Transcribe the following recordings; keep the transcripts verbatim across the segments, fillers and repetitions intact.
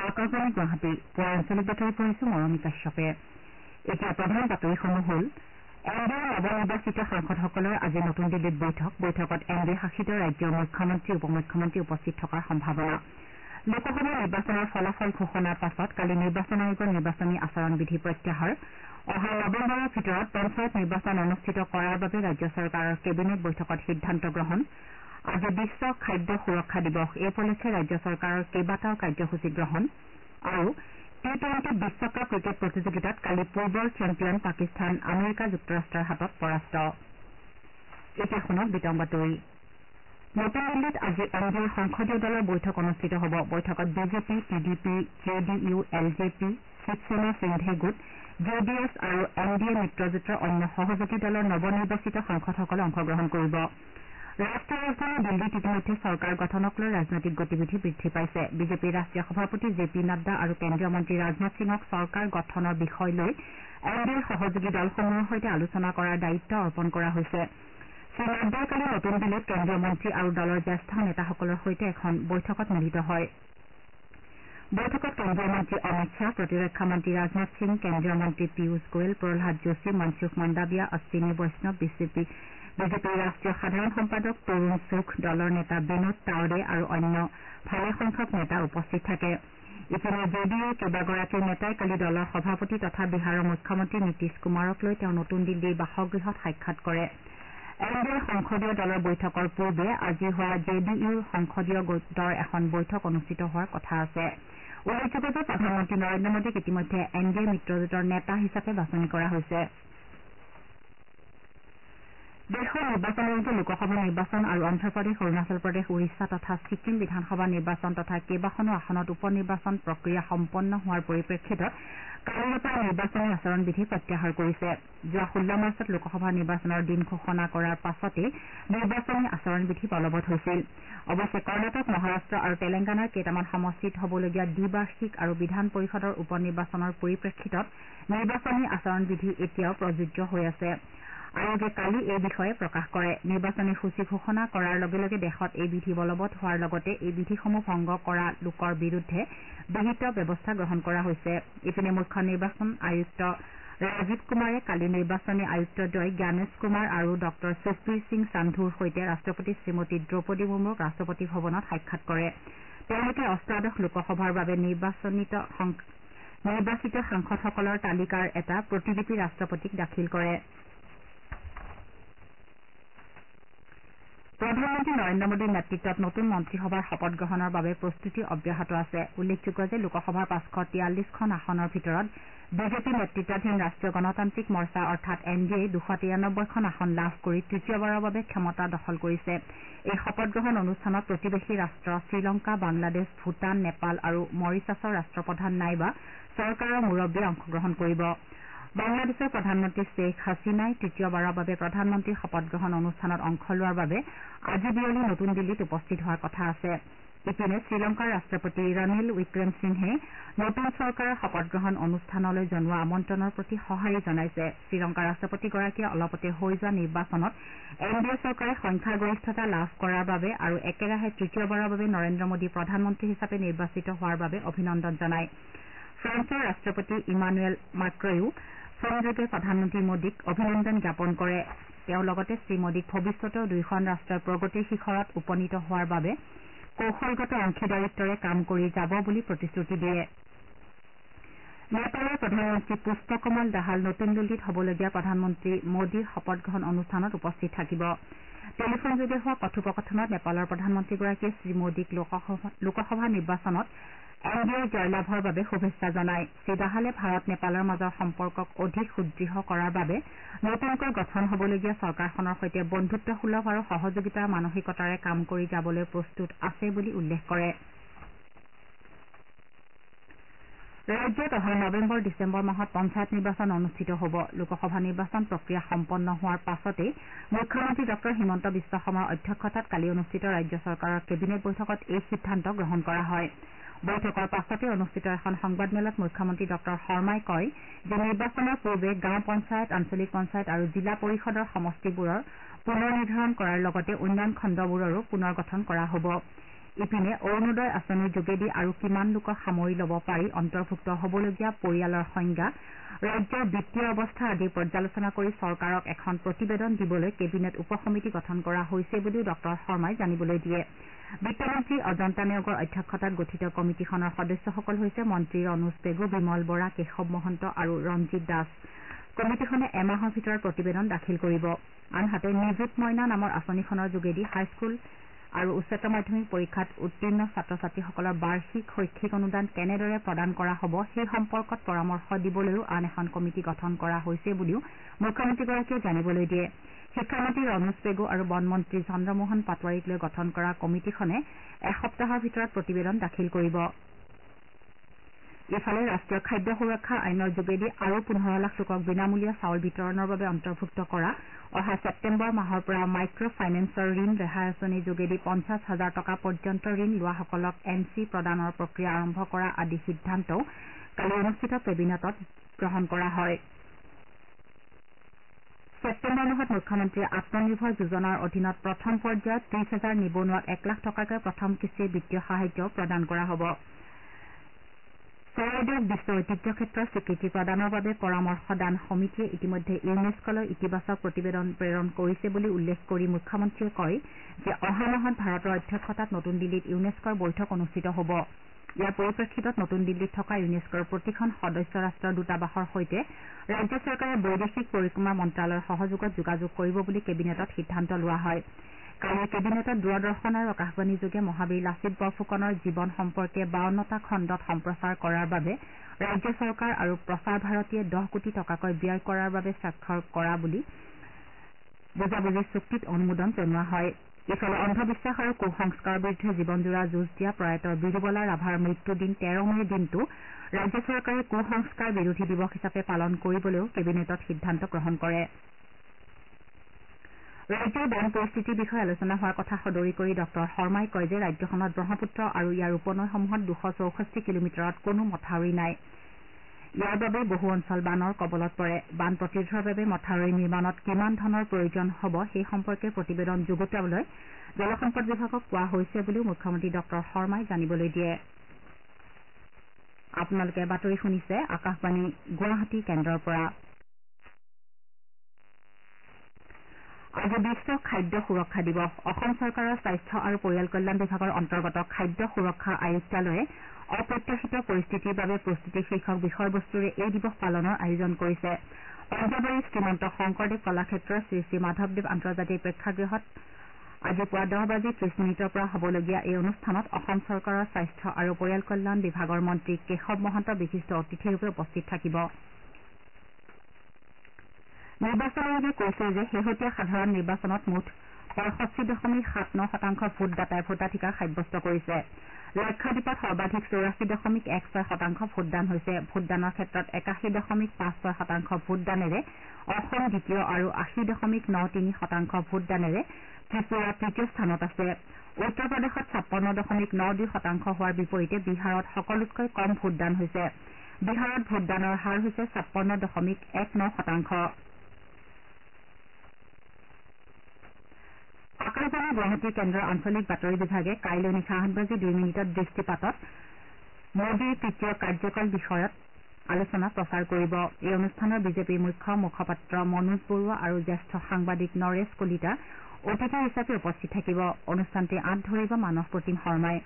আকাশবাণী গুৱাহাটী পুৱা আঞ্চলিক বাতৰি পঢ়িছো মৰমী কাশ্যপে এতিয়া প্ৰধান বাতৰিসমূহ হ'ল এন ডি এৰ নৱনিৰ্বাচিত সাংসদসকলৰ আজি নতুন দিল্লীত বৈঠক বৈঠকত এন ডি এ শাসিত ৰাজ্যৰ মুখ্যমন্ত্ৰী উপ মুখ্যমন্ত্ৰী উপস্থিত থকাৰ সম্ভাৱনা লোকসভা নিৰ্বাচনৰ ফলাফল ঘোষণাৰ পাছত কালি নিৰ্বাচন আয়োগৰ নিৰ্বাচনী আচৰণ বিধি প্ৰত্যাহাৰ অহা নৱেম্বৰৰ ভিতৰত পঞ্চায়ত নিৰ্বাচন অনুষ্ঠিত কৰাৰ বাবে ৰাজ্য চৰকাৰৰ কেবিনেট বৈঠকত সিদ্ধান্ত গ্ৰহণ আজি বিশ্ব খাদ্য সুৰক্ষা দিৱস এই উপলক্ষে ৰাজ্য চৰকাৰৰ কেইবাটাও কাৰ্যসূচী গ্ৰহণ আৰু টি টুৱেণ্টি বিশ্বকাপ ক্ৰিকেট প্ৰতিযোগিতাত কালি পূৰ্বৰ চেম্পিয়ন পাকিস্তান আমেৰিকা যুক্তৰাষ্ট্ৰৰ হাতত পৰাস্ত এতিয়া শুনক বিতং বাতৰি নতুন দিল্লীত আজি এন ডি এৰ সংসদীয় দলৰ বৈঠক অনুষ্ঠিত হ'ব বৈঠকত BJP T D P J D U L J P Shivsena Shinde গোট জে ডি এছ আৰু এন ডি এ মিত্ৰজোঁটৰ অন্য সহযোগী দলৰ নৱনিৰ্বাচিত সাংসদসকলে অংশগ্ৰহণ কৰিব ৰাষ্ট্ৰীয় ৰাজধানী দিল্লীত ইতিমধ্যে চৰকাৰ গঠনক লৈ ৰাজনৈতিক গতিবিধি বৃদ্ধি পাইছে বিজেপিৰ ৰাষ্ট্ৰীয় সভাপতি জে পি নাড্ডা আৰু কেন্দ্ৰীয় মন্ত্ৰী ৰাজনাথ সিঙক চৰকাৰ গঠনৰ বিষয় লৈ এন ডি এৰ সহযোগী দলসমূহৰ সৈতে আলোচনা কৰাৰ দায়িত্ব অৰ্পণ কৰা হৈছে শ্ৰীনাড্ডাই কালি নতুন দিল্লীত কেন্দ্ৰীয় মন্ত্ৰী আৰু দলৰ জ্যেষ্ঠ নেতাসকলৰ সৈতে এখন বৈঠকত মিলিত হয় বৈঠকত কেন্দ্ৰীয় মন্ত্ৰী অমিত শ্বাহ প্ৰতিৰক্ষা মন্ত্ৰী ৰাজনাথ সিং কেন্দ্ৰীয় মন্ত্ৰী পীয়ুষ গোৱেল প্ৰহ্লাদ যোশী মনসুখ মণ্ডাবিয়া অশ্বিনী বৈষ্ণৱ বিজেপি বিজেপিৰ ৰাষ্ট্ৰীয় সাধাৰণ সম্পাদক তৰুণ চুখ দলৰ নেতা বিনোদ তাৱৰে আৰু অন্য ভালেসংখ্যক নেতা উপস্থিত থাকে ইপিনে জে ডি ইউৰ কেইবাগৰাকীও নেতাই কালি দলৰ সভাপতি তথা বিহাৰৰ মুখ্যমন্ত্ৰী নীতিশ কুমাৰক লৈ তেওঁ নতুন দিল্লীৰ বাসগৃহত সাক্ষাৎ কৰে এন ডি এৰ সংসদীয় দলৰ বৈঠকৰ পূৰ্বে আজি হোৱা জে ডি ইউৰ সংসদীয় গোটৰ এখন বৈঠক অনুষ্ঠিত হোৱাৰ কথা আছে উল্লেখযোগ্য যে প্ৰধানমন্ত্ৰী নৰেন্দ্ৰ মোদীক ইতিমধ্যে এন ডি এ মিত্ৰজোঁটৰ নেতা হিচাপে বাছনি কৰা হৈছে দেশৰ নিৰ্বাচন আয়োগে লোকসভা নিৰ্বাচন আৰু অন্ধ্ৰপ্ৰদেশ অৰুণাচল প্ৰদেশ উৰিষ্যা তথা ছিক্কিম বিধানসভা নিৰ্বাচন তথা কেইবাখনো আসনত উপ নিৰ্বাচন প্ৰক্ৰিয়া সম্পন্ন হোৱাৰ পৰিপ্ৰেক্ষিতত কালিৰে পৰা নিৰ্বাচনী আচৰণ বিধি প্ৰত্যাহাৰ কৰিছে যোৱা ষোল্ল মাৰ্চত লোকসভা নিৰ্বাচনৰ দিন ঘোষণা কৰাৰ পাছতেই নিৰ্বাচনী আচৰণ বিধি বলবৎ হৈছিল অৱশ্যে কৰ্ণাটক মহাৰাট্ট আৰু তেলেংগানাৰ কেইটামান সমষ্টিত হ'বলগীয়া দ্বিবাৰ্ষিক আৰু বিধান পৰিষদৰ উপ নিৰ্বাচনৰ পৰিপ্ৰেক্ষিতত নিৰ্বাচনী আচৰণ বিধি এতিয়াও প্ৰযোজ্য হৈ আছে আয়োগে কালি এই বিষয়ে প্ৰকাশ কৰে নিৰ্বাচনী সূচী ঘোষণা কৰাৰ লগে লগে দেশত এই বিধি বলবৎ হোৱাৰ লগতে এই বিধিসমূহ ভংগ কৰা লোকৰ বিৰুদ্ধে বিহিত ব্যৱস্থা গ্ৰহণ কৰা হৈছে ইপিনে মুখ্য নিৰ্বাচন আয়ুক্ত ৰাজীৱ কুমাৰে কালি নিৰ্বাচনী আয়ুক্তদ্বয় জ্ঞানেশ কুমাৰ আৰু ডঃ সুখবীৰ সিং সান্ধুৰ সৈতে ৰাষ্ট্ৰপতি শ্ৰীমতী দ্ৰৌপদী মুৰ্মুক ৰাষ্ট্ৰপতি ভৱনত সাক্ষাৎ কৰে তেওঁলোকে অষ্টাদশ লোকসভাৰ বাবে নিৰ্বাচিত সাংসদসকলৰ তালিকাৰ এটা প্ৰতিলিপি ৰাষ্ট্ৰপতিক দাখিল কৰে প্ৰধানমন্ত্ৰী নৰেন্দ্ৰ মোদীৰ নেতৃত্বত নতুন মন্ত্ৰীসভাৰ শপত গ্ৰহণৰ বাবে প্ৰস্তুতি অব্যাহত আছে উল্লেখযোগ্য যে লোকসভাৰ পাঁচশ তিয়াল্লিছখন আসনৰ ভিতৰত বিজেপি নেতৃত্বাধীন ৰাষ্ট্ৰীয় গণতান্ত্ৰিক মৰ্চা অৰ্থাৎ এন ডি এ দুশ তিৰানব্বৈখন আসন লাভ কৰি তৃতীয়বাৰৰ বাবে ক্ষমতা দখল কৰিছে এই শপত গ্ৰহণ অনুষ্ঠানত প্ৰতিবেশী ৰাষ্ট্ৰ শ্ৰীলংকা বাংলাদেশ ভূটান নেপাল আৰু মৰিছাছৰ ৰাষ্ট্ৰপ্ৰধান নাইবা চৰকাৰৰ মুৰব্বীয়ে অংশগ্ৰহণ কৰিব বাংলাদেশৰ প্ৰধানমন্ত্ৰী শ্বেখ হাছিনাই তৃতীয়বাৰৰ বাবে প্ৰধানমন্ত্ৰীৰ শপত গ্ৰহণ অনুষ্ঠানত অংশ লোৱাৰ বাবে আজি বিয়লি নতুন দিল্লীত উপস্থিত হোৱাৰ কথা আছে ইপিনে শ্ৰীলংকাৰ ৰাষ্ট্ৰপতি ৰনিল ৱিক্ৰেমসিংহে নতুন চৰকাৰৰ শপত গ্ৰহণ অনুষ্ঠানলৈ জনোৱা আমন্ত্ৰণৰ প্ৰতি সঁহাৰি জনাইছে শ্ৰীলংকাৰ ৰাষ্ট্ৰপতিগৰাকীয়ে অলপতে হৈ যোৱা নিৰ্বাচনত এন ডি এ চৰকাৰে সংখ্যাগৰিষ্ঠতা লাভ কৰাৰ বাবে আৰু একেৰাহে তৃতীয়বাৰৰ বাবে নৰেন্দ্ৰ মোদী প্ৰধানমন্ত্ৰী হিচাপে নিৰ্বাচিত হোৱাৰ বাবে অভিনন্দন জনায় ফ্ৰান্সৰ ৰাষ্ট্ৰপতি ইমানুৱেল মাক্ৰয়ো ফোনযোগে প্ৰধানমন্ত্ৰী মোদীক অভিনন্দন জ্ঞাপন কৰে তেওঁ লগতে শ্ৰীমোদীক ভৱিষ্যতেও দুয়োখন ৰাষ্ট্ৰই প্ৰগতিৰ শিখৰত উপনীত হোৱাৰ বাবে কৌশলগত অংশীদাৰিত্বৰে কাম কৰি যাব বুলি প্ৰতিশ্ৰুতি দিয়ে নেপালৰ প্ৰধানমন্ত্ৰী পুষ্পকমল দাহাল নতুন দিল্লীত হ'বলগীয়া প্ৰধানমন্ত্ৰী মোদীৰ শপত গ্ৰহণ অনুষ্ঠানত উপস্থিত থাকিব টেলিফোনযোগে হোৱা কথোপকথনত নেপালৰ প্ৰধানমন্ত্ৰীগৰাকীয়ে শ্ৰীমোদীক লোকসভা নিৰ্বাচনত এন ডি এৰ জয়লাভৰ বাবে শুভেচ্ছা জনায় শ্ৰীদাহালে ভাৰত নেপালৰ মাজৰ সম্পৰ্কক অধিক সুদৃঢ় কৰাৰ বাবে নতুনকৈ গঠন হ'বলগীয়া চৰকাৰখনৰ সৈতে বন্ধুত্বসুলভ আৰু সহযোগিতাৰ মানসিকতাৰে কাম কৰি যাবলৈ প্ৰস্তুত আছে বুলি উল্লেখ কৰে ৰাজ্যত অহা নৱেম্বৰ ডিচেম্বৰ মাহত পঞ্চায়ত নিৰ্বাচন অনুষ্ঠিত হ'ব লোকসভা নিৰ্বাচন প্ৰক্ৰিয়া সম্পন্ন হোৱাৰ পাছতেই মুখ্যমন্ত্ৰী ডঃ হিমন্ত বিশ্ব শৰ্মাৰ অধ্যক্ষতাত কালি অনুষ্ঠিত ৰাজ্য চৰকাৰৰ কেবিনেট বৈঠকত এই সিদ্ধান্ত গ্ৰহণ কৰা হয় বৈঠকৰ পাছতে অনুষ্ঠিত এখন সংবাদমেলত মুখ্যমন্ত্ৰী ডঃ শৰ্মাই কয় যে নিৰ্বাচনৰ পূৰ্বে গাঁও পঞ্চায়ত আঞ্চলিক পঞ্চায়ত আৰু জিলা পৰিষদৰ সমষ্টিবোৰৰ পুনৰ নিৰ্ধাৰণ কৰাৰ লগতে উন্নয়ন খণ্ডবোৰৰো পুনৰ গঠন কৰা হ'ব ইপিনে অৰুণোদয় আঁচনিৰ যোগেদি আৰু কিমান লোকক সামৰি ল'ব পাৰি অন্তৰ্ভুক্ত হ'বলগীয়া পৰিয়ালৰ সংজ্ঞা ৰাজ্যৰ বিত্তীয় অৱস্থা আদি পৰ্যালোচনা কৰি চৰকাৰক এখন প্ৰতিবেদন দিবলৈ কেবিনেট উপ সমিতি গঠন কৰা হৈছে বুলিও ডঃ শৰ্মাই জানিবলৈ দিয়ে বিত্তমন্ত্ৰী অজন্তা নেওগৰ অধ্যক্ষতাত গঠিত কমিটিখনৰ সদস্যসকল হৈছে মন্ত্ৰী ৰনোজ পেগু বিমল বৰা কেশৱ মহন্ত আৰু ৰঞ্জিত দাস কমিটিখনে এমাহৰ ভিতৰত প্ৰতিবেদন দাখিল কৰিব আনহাতে নিযুত মইনা নামৰ আঁচনিখনৰ যোগেদি হাইস্কুল আৰু উচ্চতৰ মাধ্যমিক পৰীক্ষাত উত্তীৰ্ণ ছাত্ৰ ছাত্ৰীসকলৰ বাৰ্ষিক শৈক্ষিক অনুদান কেনেদৰে প্ৰদান কৰা হ'ব সেই সম্পৰ্কত পৰামৰ্শ দিবলৈও আন এখন কমিটি গঠন কৰা হৈছে বুলিও মুখ্যমন্ত্ৰীগৰাকীয়ে জানিবলৈ দিয়ে শিক্ষামন্ত্ৰী ৰনোজ পেগু আৰু বনমন্ত্ৰী চন্দ্ৰমোহন পাটোৱাৰীক লৈ গঠন কৰা কমিটিখনে এসপ্তাহৰ ভিতৰত প্ৰতিবেদন দাখিল কৰিব ইফালে ৰাষ্ট্ৰীয় খাদ্য সুৰক্ষা আইনৰ যোগেদি আৰু পোন্ধৰ লাখ লোকক বিনামূলীয়া চাউল বিতৰণৰ বাবে অন্তৰ্ভুক্ত কৰা অহা ছেপ্টেম্বৰ মাহৰ পৰা মাইক্ৰ ফাইনেন্সৰ ঋণ ৰেহাই আঁচনিৰ যোগেদি পঞ্চাছ হাজাৰ টকা পৰ্যন্ত ঋণ লোৱাসকলক এন চি প্ৰদানৰ প্ৰক্ৰিয়া আৰম্ভ কৰা আদি সিদ্ধান্তও কালি অনুষ্ঠিত কেবিনেটত গ্ৰহণ কৰা হয় ছেপ্টেম্বৰ মাহত মুখ্যমন্ত্ৰীয়ে আত্মনিৰ্ভৰ যোজনাৰ অধীনত প্ৰথম পৰ্যায়ত ত্ৰিছ হাজাৰ নিবনুৱাক এক লাখ টকাকৈ প্ৰথম কিস্তিৰ বিত্তীয় সাহায্য প্ৰদান কৰা হ'ব চৰাইদেউক বিশ্ব ঐতিহ্য ক্ষেত্ৰৰ স্বীকৃতি প্ৰদানৰ বাবে পৰামৰ্শদান সমিতিয়ে ইতিমধ্যে ইউনেস্কলৈ ইতিবাচক প্ৰতিবেদন প্ৰেৰণ কৰিছে বুলি উল্লেখ কৰি মুখ্যমন্ত্ৰীয়ে কয় যে অহা মাহত ভাৰতৰ অধ্যক্ষতাত নতুন দিল্লীত ইউনেস্কৰ বৈঠক অনুষ্ঠিত হ'ব ইয়াৰ পৰিপ্ৰেক্ষিতত নতুন দিল্লীত থকা ইউনেস্কৰ প্ৰতিখন সদস্য ৰাষ্ট্ৰৰ দূতাবাসৰ সৈতে ৰাজ্য চৰকাৰে বৈদেশিক পৰিক্ৰমা মন্ত্ৰালয়ৰ সহযোগত যোগাযোগ কৰিব বুলি কেবিনেটত সিদ্ধান্ত লোৱা হয় কালি কেবিনেটত দূৰদৰ্শন আৰু আকাশবাণীযোগে মহাবীৰ লাচিত বৰফুকনৰ জীৱন সম্পৰ্কে বাৱন্নটা খণ্ডত সম্প্ৰচাৰ কৰাৰ বাবে ৰাজ্য চৰকাৰ আৰু প্ৰচাৰ ভাৰতীয়ে দহ কোটি টকাকৈ ব্যয় কৰাৰ বাবে স্বাক্ষৰ কৰা বুলি বুজাবুজি চুক্তিত অনুমোদন জনোৱা হয় ইফালে অন্ধবিশ্বাস আৰু কুসংস্কাৰৰ বিৰুদ্ধে জীৱনজোৰা যুঁজ দিয়া প্ৰয়াত বিৰুবলা ৰাভাৰ মৃত্যুদিন তেৰ মেৰ দিনটো ৰাজ্য চৰকাৰে কুসংস্কাৰ বিৰোধী দিৱস হিচাপে পালন কৰিবলৈও কেবিনেটত সিদ্ধান্ত গ্ৰহণ কৰে ৰাজ্যৰ বান পৰিস্থিতিৰ বিষয়ে আলোচনা হোৱাৰ কথা সদৰি কৰি ডঃ শৰ্মাই কয় যে ৰাজ্যখনত ব্ৰহ্মপুত্ৰ আৰু ইয়াৰ উপনৈসমূহত দুশ চৌষষ্ঠি কিলোমিটাৰত কোনো মথাউৰি নাই ইয়াৰ বাবে বহু অঞ্চল বানৰ কবলত পৰে বান প্ৰতিৰোধৰ বাবে মথাউৰি নিৰ্মাণত কিমান ধনৰ প্ৰয়োজন হ'ব সেই সম্পৰ্কে প্ৰতিবেদন যুগুতাবলৈ জলসম্পদ বিভাগক কোৱা হৈছে বুলিও মুখ্যমন্ত্ৰী ডঃ শৰ্মাই জানিবলৈ দিয়ে আপোনালোকে বাতৰি শুনিছে আকাশবাণী গুৱাহাটী কেন্দ্ৰৰ পৰা আজি বিশ্ব খাদ্য সুৰক্ষা দিৱস অসম চৰকাৰৰ স্বাস্থ্য আৰু পৰিয়াল কল্যাণ বিভাগৰ অন্তৰ্গত খাদ্য সুৰক্ষা আয়ুক্তালয়ে অপ্ৰত্যাশিত পৰিস্থিতিৰ বাবে প্ৰস্তুতি শীৰ্ষক বিষয়বস্তুৰে এই দিৱস পালনৰ আয়োজন কৰিছে পঞ্জাৱাৰী শ্ৰীমন্ত শংকৰদেৱ কলাক্ষেত্ৰৰ শ্ৰী শ্ৰী মাধৱদেৱ আন্তৰ্জাতিক প্ৰেক্ষাগৃহত আজি পুৱা দহ বাজি ত্ৰিছ মিনিটৰ পৰা হ'বলগীয়া এই অনুষ্ঠানত অসম চৰকাৰৰ স্বাস্থ্য আৰু পৰিয়াল কল্যাণ বিভাগৰ মন্ত্ৰী কেশৱ মহন্ত বিশিষ্ট অতিথিৰূপে উপস্থিত থাকিব নিৰ্বাচন আয়োগে কৈছে যে শেহতীয়া সাধাৰণ নিৰ্বাচনত মুঠ পঁয়ষষ্ঠি দশমিক সাত ন শতাংশ ভোটদাতাই ভোটাধিকাৰ সাব্যস্ত কৰিছে লক্ষাদ্বীপত সৰ্বাধিক চৌৰাশী দশমিক এক ছয় শতাংশ ভোটদান হৈছে ভোটদানৰ ক্ষেত্ৰত একাশী দশমিক পাঁচ ছয় শতাংশ ভোটদানেৰে অসম দ্বিতীয় আৰু আশী দশমিক ন তিনি শতাংশ ভোটদানেৰে ত্ৰিপুৰা তৃতীয় স্থানত আছে উত্তৰ প্ৰদেশত ছাপন্ন দশমিক ন দুই শতাংশ হোৱাৰ বিপৰীতে বিহাৰত সকলোতকৈ কম ভোটদান হৈছে বিহাৰত ভোটদানৰ হাৰ হৈছে ছাপন্ন দশমিক এক ন শতাংশ আকাশবাণী গুৱাহাটী কেন্দ্ৰৰ আঞ্চলিক বাতৰি বিভাগে কাইলৈ নিশা আঠ বাজি দুই মিনিটত দৃষ্টিপাতত মোদীৰ তৃতীয় কাৰ্যকাল বিষয়ত আলোচনা প্ৰচাৰ কৰিব এই অনুষ্ঠানৰ বিজেপিৰ মুখ্য মুখপাত্ৰ মনোজ বৰুৱা আৰু জ্যেষ্ঠ সাংবাদিক নৰেশ কলিতা অতিথি হিচাপে উপস্থিত থাকিব অনুষ্ঠানটি আঁত ধৰিব মানস প্ৰতিম শৰ্মাই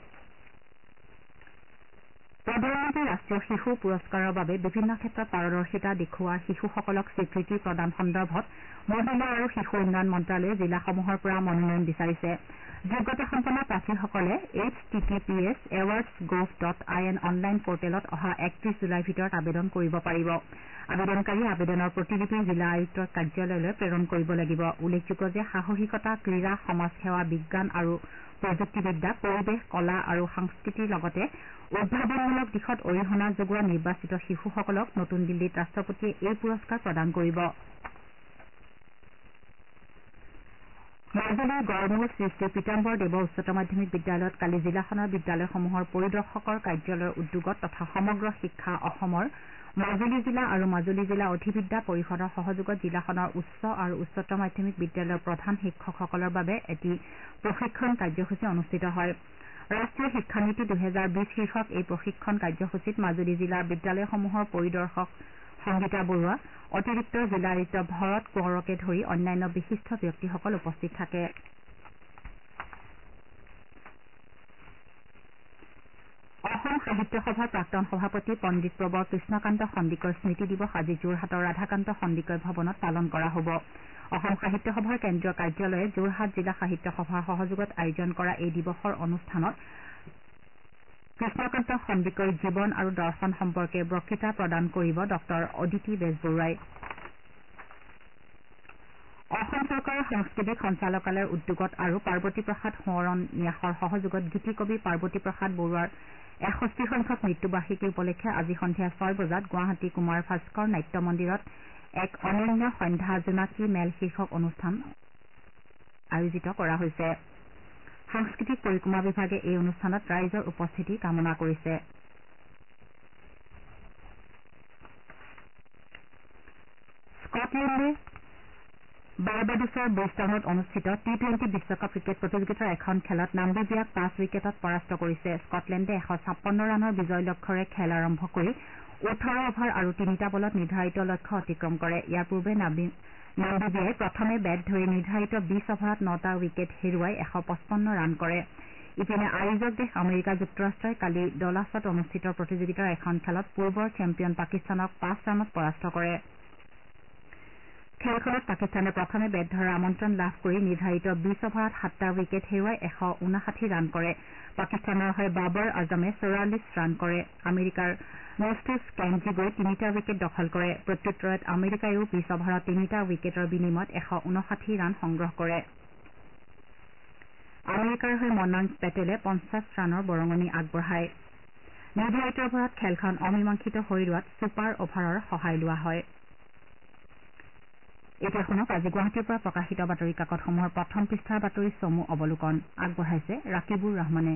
প্ৰধানমন্ত্ৰী ৰাষ্ট্ৰীয় শিশু পুৰস্কাৰৰ বাবে বিভিন্ন ক্ষেত্ৰত পাৰদৰ্শিতা দেখুওৱা শিশুসকলক স্বীকৃতি প্ৰদান সন্দৰ্ভত মহিলা আৰু শিশু উন্নয়ন মন্ত্ৰালয়ে জিলাসমূহৰ পৰা মনোনয়ন বিচাৰিছে যোগ্যতাসম্পন্ন প্ৰাৰ্থীসকলে H T T P S awards gov dot I N online পৰ্টেলত অহা একত্ৰিশ জুলাইৰ ভিতৰত আবেদন কৰিব পাৰিব আবেদনকাৰী আবেদনৰ প্ৰতিলিপি জিলা আয়ুক্তৰ কাৰ্যালয়লৈ প্ৰেৰণ কৰিব লাগিব উল্লেখযোগ্য যে সাহসিকতা ক্ৰীড়া সমাজসেৱা বিজ্ঞান আৰু প্ৰযুক্তিবিদ্যা পৰিৱেশ কলা আৰু সংস্কৃতিৰ লগতে উদ্ভাৱনমূলক দিশত অৰিহণা যোগোৱা নিৰ্বাচিত শিশুসকলক নতুন দিল্লীত ৰাষ্ট্ৰপতিয়ে এই পুৰস্কাৰ প্ৰদান কৰিব মাজুলীৰ গড়মূৰ শ্ৰী শ্ৰী পীতাম্বৰ দেৱ উচ্চতৰ মাধ্যমিক বিদ্যালয়ত কালি জিলাখনৰ বিদ্যালয়সমূহৰ পৰিদৰ্শকৰ কাৰ্যালয়ৰ উদ্যোগত তথা সমগ্ৰ শিক্ষা অসমৰ মাজুলী জিলা আৰু মাজুলী জিলা অধিবিদ্যা পৰিষদৰ সহযোগত জিলাখনৰ উচ্চ আৰু উচ্চতৰ মাধ্যমিক বিদ্যালয়ৰ প্ৰধান শিক্ষকসকলৰ বাবে এটি প্ৰশিক্ষণ কাৰ্যসূচী অনুষ্ঠিত হয়। ৰাষ্ট্ৰীয় শিক্ষানীতি দুহেজাৰ বিশ শীৰ্ষক এই প্ৰশিক্ষণ কাৰ্যসূচীত মাজুলী জিলাৰ বিদ্যালয়সমূহৰ পৰিদৰ্শক সংগীতা বৰুৱা, অতিৰিক্ত জিলা আয়ুক্ত ভৰত কোঁৱৰকে ধৰি অন্যান্য বিশিষ্ট ব্যক্তিসকল উপস্থিত থাকে। অসম সাহিত্য সভাৰ প্ৰাক্তন সভাপতি পণ্ডিত প্ৰবৰ কৃষ্ণকান্ত সন্দিকৈৰ স্মৃতি দিৱস আজি যোৰহাটৰ ৰাধাকান্ত সন্দিকৈ ভৱনত পালন কৰা হ'ব। অসম সাহিত্য সভাৰ কেন্দ্ৰীয় কাৰ্যালয়ে যোৰহাট জিলা সাহিত্য সভাৰ সহযোগত আয়োজন কৰা এই দিৱসৰ অনুষ্ঠানত কৃষ্ণকান্ত সন্দিকৈৰ জীৱন আৰু দৰ্শন সম্পৰ্কে বক্তৃতা প্ৰদান কৰিব ডঃ অদিতি বেজবৰুৱাই। অসম চৰকাৰৰ সাংস্কৃতিক সঞ্চালকালয়ৰ উদ্যোগত আৰু পাৰ্বতী প্ৰসাদ সোঁৱৰণ ন্যাসৰ সহযোগত গীতিকবি পাৰ্বতী প্ৰসাদ বৰুৱাৰ এষষ্ঠি সংখ্যক মৃত্যুবাৰ্ষিকী উপলক্ষে আজি সন্ধিয়া ছয় বজাত গুৱাহাটী কুমাৰ ভাস্কৰ নাট্য মন্দিৰত এক অনন্য সন্ধ্যা জোনাকী মেল শীৰ্ষক অনুষ্ঠান আয়োজিত কৰা হৈছে। সাংস্কৃতিক পৰিক্ৰমা বিভাগে এই অনুষ্ঠানত ৰাইজৰ উপস্থিতি কামনা কৰিছে। স্কটলেণ্ডে বাৰবাডোছৰ ব্ৰিজটাউনত অনুষ্ঠিত টি টুৱেণ্টি বিশ্বকাপ ক্ৰিকেট প্ৰতিযোগিতাৰ এখন খেলত নাম্বিবিয়াক পাঁচ উইকেটত পৰাস্ত কৰিছে। স্কটলেণ্ডে এশ ছাপন্ন ৰানৰ বিজয় লক্ষ্যৰে খেল আৰম্ভ কৰি ওঠৰ অভাৰ আৰু তিনিটা বলত নিৰ্ধাৰিত লক্ষ্য অতিক্ৰম কৰে। ইয়াৰ পূৰ্বে নাম্বিবিয়াই প্ৰথমে বেট ধৰি নিৰ্ধাৰিত বিছ অভাৰত নটা উইকেট হেৰুৱাই এশ পঁচপন্ন ৰান কৰে। ইপিনে আয়োজক দেশ আমেৰিকা যুক্তৰাষ্ট্ৰই কালি ডলাছত অনুষ্ঠিত প্ৰতিযোগিতাৰ এখন খেলত পূৰ্বৰ চেম্পিয়ন পাকিস্তানক পাঁচ ৰানত পৰাস্ত কৰে। খেলখনত পাকিস্তানে প্ৰথমে বেট ধৰাৰ আমন্ত্ৰণ লাভ কৰি নিৰ্ধাৰিত বিছ অভাৰত সাতটা উইকেট হেৰুৱাই এশ ঊনাষাঠি ৰান কৰে। পাকিস্তানৰ হৈ বাবৰ আজমে চৌৰাল্লিছ ৰান কৰে। আমেৰিকাৰ মষ্টিছ কেনজিগৈ তিনিটা উইকেট দখল কৰে। প্ৰত্যুত্তৰত আমেৰিকায়ো বিছ অভাৰত তিনিটা উইকেটৰ বিনিময়ত এশ ঊনষাঠি ৰান সংগ্ৰহ কৰে। আমেৰিকাৰ হৈ মনাংক পেটেলে পঞ্চাছ ৰানৰ বৰঙণি আগবঢ়ায়। নিৰ্ধাৰিত অভাৰত খেলখন অমীমাংসিত হৈ ৰোৱাত ছুপাৰ অভাৰৰ সহায় লোৱা হয়। এতিয়া শুনক আজি গুৱাহাটীৰ পৰা প্ৰকাশিত বাতৰি কাকতসমূহৰ প্ৰথম পৃষ্ঠাৰ বাতৰি চমু অৱলোকন আগবঢ়াইছে ৰাকিবুৰ ৰহমানে।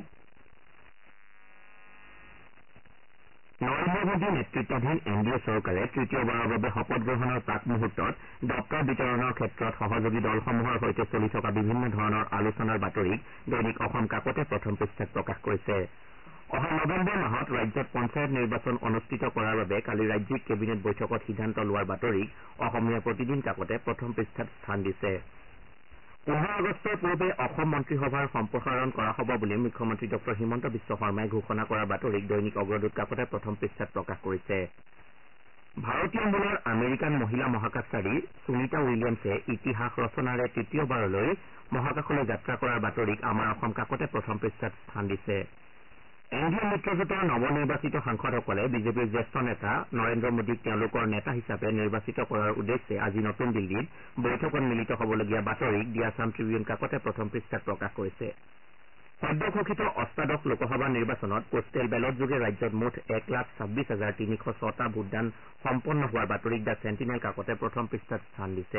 নৰেন্দ্ৰ মোদী নেতৃত্বাধীন এন ডি এ চৰকাৰে তৃতীয়বাৰৰ বাবে শপত গ্ৰহণৰ প্ৰাক মুহূৰ্তত দপ্তৰ বিতৰণৰ ক্ষেত্ৰত সহযোগী দলসমূহৰ সৈতে চলি থকা বিভিন্ন ধৰণৰ আলোচনাৰ বাতৰিক দৈনিক অসম কাকতে প্ৰথম পৃষ্ঠাত প্ৰকাশ কৰিছে। অহা নৱেম্বৰ মাহত ৰাজ্যত পঞ্চায়ত নিৰ্বাচন অনুষ্ঠিত কৰাৰ বাবে কালি ৰাজ্যিক কেবিনেট বৈঠকত সিদ্ধান্ত লোৱাৰ বাতৰিক অসমীয়া প্ৰতিদিন কাকতে প্ৰথম পৃষ্ঠাত স্থান দিছে। পোন্ধৰ আগষ্টৰ পূৰ্বে অসম মন্ত্ৰীসভাৰ সম্প্ৰসাৰণ কৰা হ'ব বুলি মুখ্যমন্ত্ৰী ডঃ হিমন্ত বিশ্ব শৰ্মাই ঘোষণা কৰাৰ বাতৰিক দৈনিক অগ্ৰদূত কাকতে প্ৰথম পৃষ্ঠাত প্ৰকাশ কৰিছে। ভাৰতীয় মূলৰ আমেৰিকান মহিলা মহাকাশচাৰী সুনীতা উইলিয়ামছে ইতিহাস ৰচনাৰে তৃতীয়বাৰলৈ মহাকাশলৈ যাত্ৰা কৰাৰ বাতৰিক আমাৰ অসম কাকতে প্ৰথম পৃষ্ঠাত স্থান দিছে। এন ডি এ মিত্ৰজোঁটৰ নৱনিৰ্বাচিত সাংসদসকলে বিজেপিৰ জ্যেষ্ঠ নেতা নৰেন্দ্ৰ মোদীক তেওঁলোকৰ নেতা হিচাপে নিৰ্বাচিত কৰাৰ উদ্দেশ্যে আজি নতুন দিল্লীত বৈঠকত মিলিত হ'বলগীয়া বাতৰিক দি আছাম ট্ৰিবিউন কাকতে প্ৰথম পৃষ্ঠাত প্ৰকাশ কৰিছে। সদ্য ঘোষিত অষ্টাদশ লোকসভা নিৰ্বাচনত পোষ্টেল বেলটযোগে ৰাজ্যত মুঠ এক লাখ ছাব্বিছ হাজাৰ তিনিশ ছটা ভোটদান সম্পন্ন হোৱাৰ বাতৰিক দ্য চেণ্টিনেল কাকতে প্ৰথম পৃষ্ঠাত স্থান দিছে।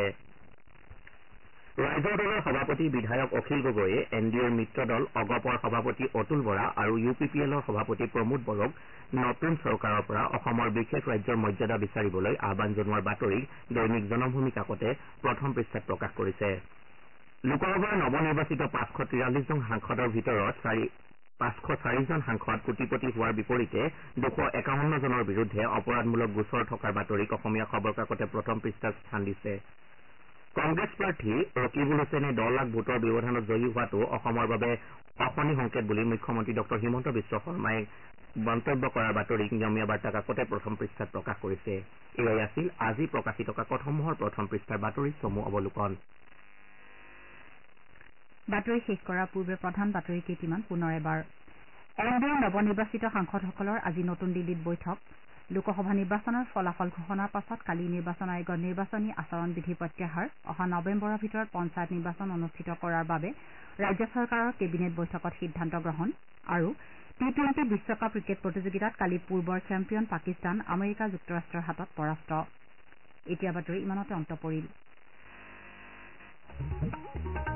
ৰাইজৰ দলৰ সভাপতি বিধায়ক অখিল গগৈয়ে এন ডি এৰ মিত্ৰ দল অগপৰ সভাপতি অতুল বৰা আৰু ইউ পি পি এলৰ সভাপতি প্ৰমোদ বড়োক নতুন চৰকাৰৰ পৰা অসমৰ বিশেষ ৰাজ্যৰ মৰ্যাদা বিচাৰিবলৈ আহান জনোৱাৰ বাতৰিক দৈনিক জনমভূমি কাকতে প্ৰথম পৃষ্ঠাত প্ৰকাশ কৰিছে। লোকসভাৰ নৱনিৰ্বাচিত পাঁচশ তিৰাল্লিছজন সাংসদৰ ভিতৰত পাঁচশ চাৰিজন সাংসদ কোটিপতি হোৱাৰ বিপৰীতে দুশ একাৱন্নজনৰ বিৰুদ্ধে অপৰাধমূলক গোচৰ থকাৰ বাতৰিক অসমীয়া খবৰ কাকতে প্ৰথম পৃষ্ঠাত স্থান দিছে। কংগ্ৰেছ প্ৰাৰ্থী ৰকিবুল হুছেইনে দহ লাখ ভোটৰ ব্যৱধানত জয়ী হোৱাটো অসমৰ বাবে অশনি সংকেত বুলি মুখ্যমন্ত্ৰী ডঃ হিমন্ত বিশ্ব শৰ্মাই মন্তব্য কৰাৰ বাতৰিক নিয়মীয়া বাৰ্তা কাকতে প্ৰথম পৃষ্ঠাত প্ৰকাশ কৰিছে। এয়াই আছিল আজি প্ৰকাশিত কাকতসমূহৰ প্ৰথম পৃষ্ঠাৰ বাতৰি চমু অৱলোকন। বাতৰি শেষ কৰাৰ পূৰ্বে প্ৰধান বাতৰি কেইটিমান পুনৰ এবাৰ। এন ডি এৰ নৱনিৰ্বাচিত সাংসদসকলৰ আজি নতুন দিল্লীত বৈঠক। লোকসভা নিৰ্বাচনৰ ফলাফল ঘোষণাৰ পাছত কালি নিৰ্বাচন আয়োগৰ নিৰ্বাচনী আচৰণ বিধি প্ৰত্যাহাৰ অহা নৱেম্বৰৰ ভিতৰত পঞ্চায়ত নিৰ্বাচন অনুষ্ঠিত কৰাৰ বাবে ৰাজ্য চৰকাৰৰ কেবিনেট বৈঠকত সিদ্ধান্ত গ্ৰহণ আৰু টি টুৱেণ্টি বিশ্বকাপ ক্ৰিকেট প্ৰতিযোগিতাত কালি পূৰ্বৰ চেম্পিয়ন পাকিস্তান আমেৰিকা যুক্তৰাষ্ট্ৰৰ হাতত পৰাস্ত। এতিয়া বাতৰি ইমানতে অন্ত পৰিল।